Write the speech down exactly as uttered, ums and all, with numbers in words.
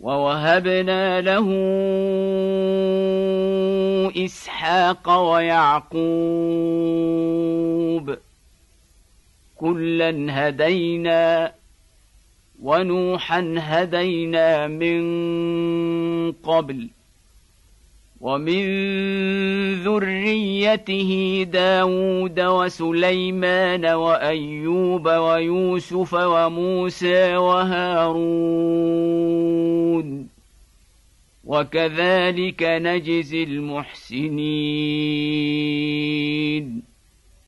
ووهبنا له إسحاق ويعقوب كلا هدينا ونوحا هدينا من قبل ومن ذريته داود وسليمان وأيوب ويوسف وموسى وهارون وكذلك نجزي المحسنين.